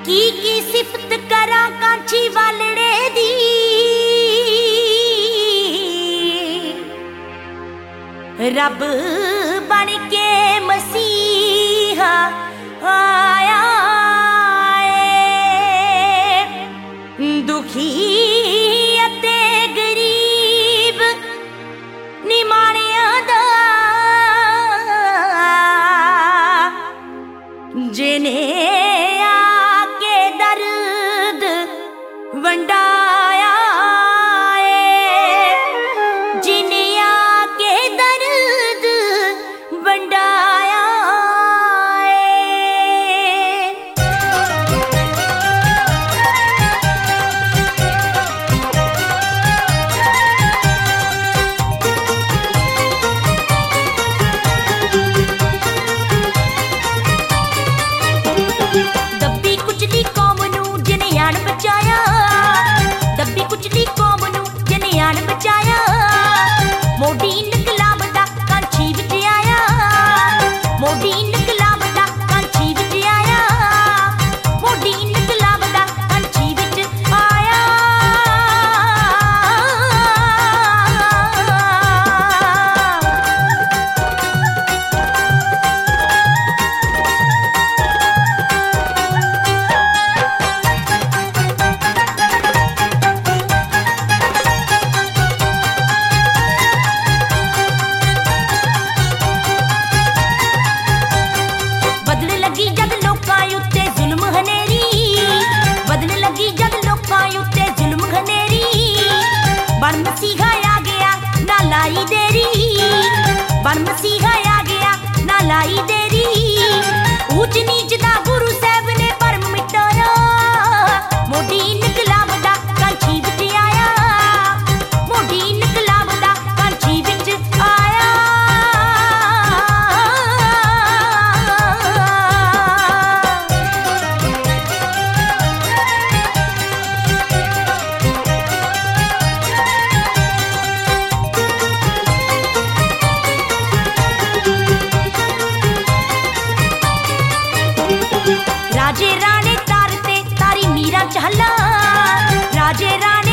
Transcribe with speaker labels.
Speaker 1: की सिफत करा कांची वालड़े दी, रब बन के मसीहा आया है। दुखी अते गरीब निमाणिया दा जिने आके दर्द वंडाया है, जिने आके दर्द वंडाया दब्बी कुचली कौम नू जिने आन बचाया, दब्बी कुचली कौम नू जिने आन बचाया। मोदी इनकलाब दा कांची विच आया, मोदी इनकलाब दा कांची विच आया, मोदी इनकलाब दा कांची विच आया। बदल लगी जद लोकां उत्ते जुल्म हनेरी, बदल लगी जद लोकां उत्ते जुल्म हनेरी। बन मसीहा आ गया ना लाई देरी, बन मसीहा आ गया ना लाई देरी। ऊंच नीच दा गुरु साहब ने भरम मिटाया, मोदी इनकलाब दा कांची विच आया, मोदी इनकलाब दा कांची विच आया। राजे राणे तार ते तारी मीरा चाहला, राजे राणे